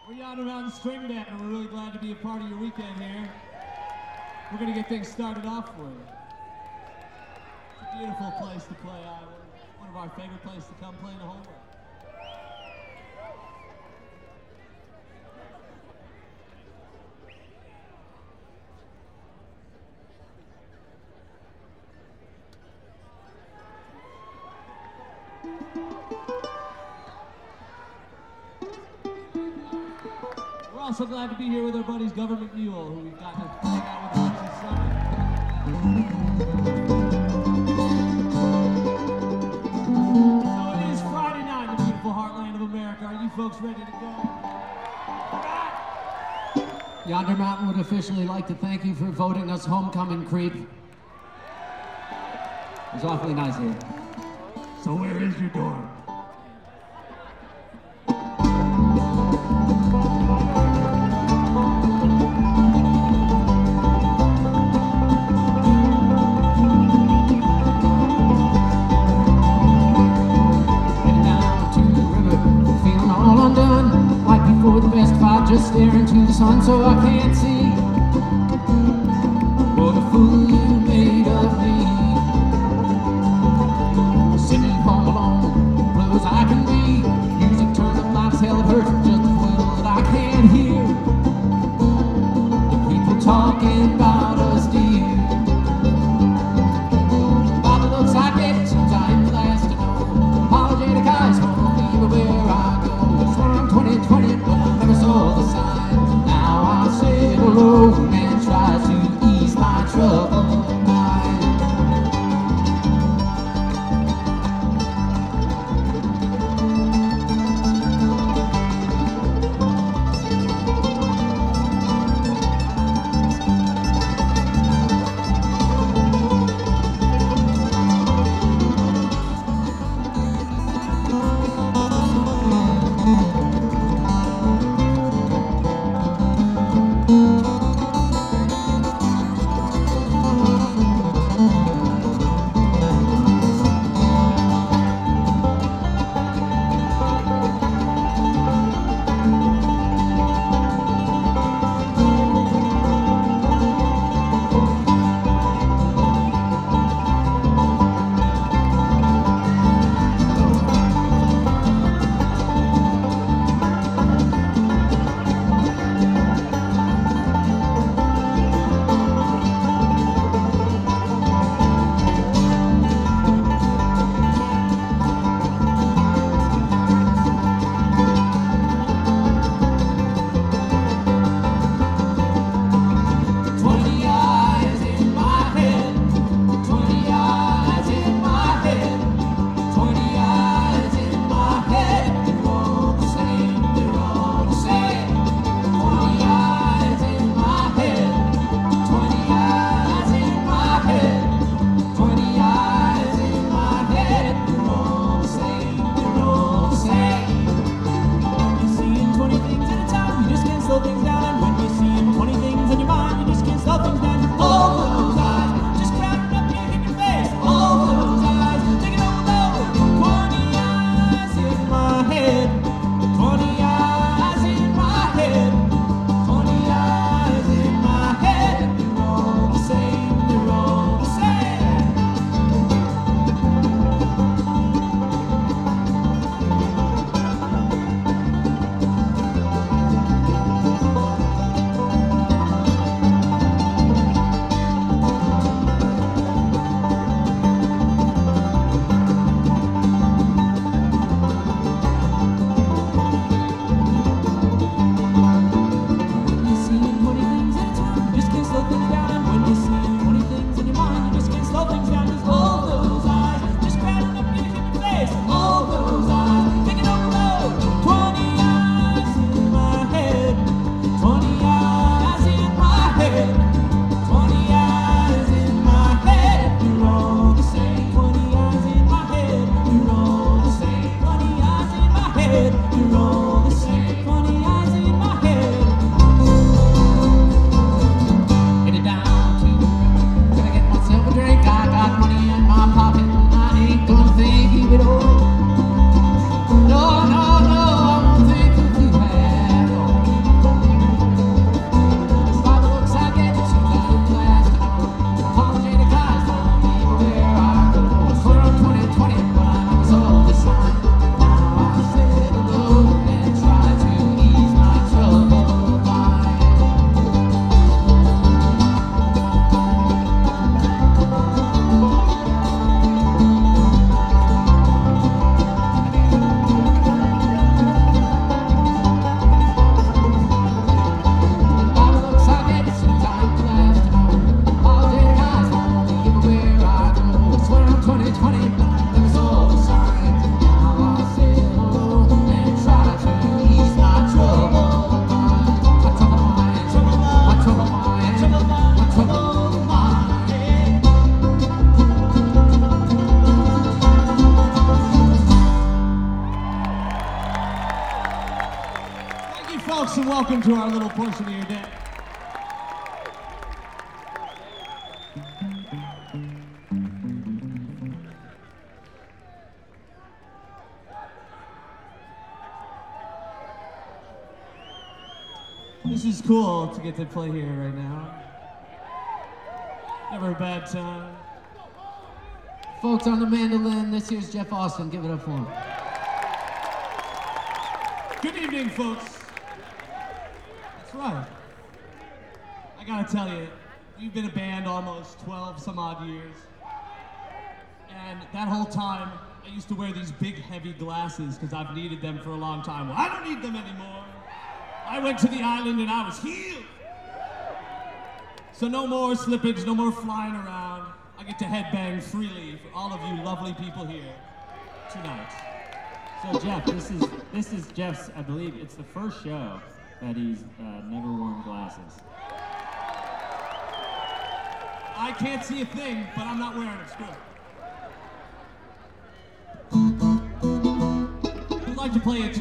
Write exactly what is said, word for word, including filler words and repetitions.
We're Yonder Mountain String Band, and we're really glad to be a part of your weekend here. We're going to get things started off for you. It's a beautiful place to play Iowa. One of our favorite places to come play in the whole world. We're also glad to be here with our buddies Government Mule, who we've gotten to hang out with us this summer. So it is Friday night in the beautiful heartland of America. Are you folks ready to go? Yonder Mountain would officially like to thank you for voting us Homecoming Creep. It was awfully nice here. So where is your dorm? Just staring to the sun so I can't see what a fool you made of me. Sitting home alone, blue as I can be. Music turned up loud as hell, it hurts just as well that I can't hear the people talking about us, dear. By the looks I get, seems I am the last to know. Apologetic eyes won't leave where I go. Storm twenty twenty, but I never saw the sign. Now I sit alone and try to ease my troubled mind. No, no, no, I won't think of you at all. folks, and welcome to our little portion of your day. This is cool to get to play here right now. Never a bad time. Folks, on the mandolin, this here's Jeff Austin. Give it up for him. Good evening, folks. That's right. I gotta tell you, we've been a band almost twelve some odd years. And that whole time, I used to wear these big, heavy glasses because I've needed them for a long time. Well, I don't need them anymore. I went to the island and I was healed. So no more slippage, no more flying around. I get to headbang freely for all of you lovely people here tonight. So Jeff, this is this is Jeff's. I believe it's the first show that he's uh, never worn glasses. I can't see a thing, but I'm not wearing them. Screw it. I'd like to play a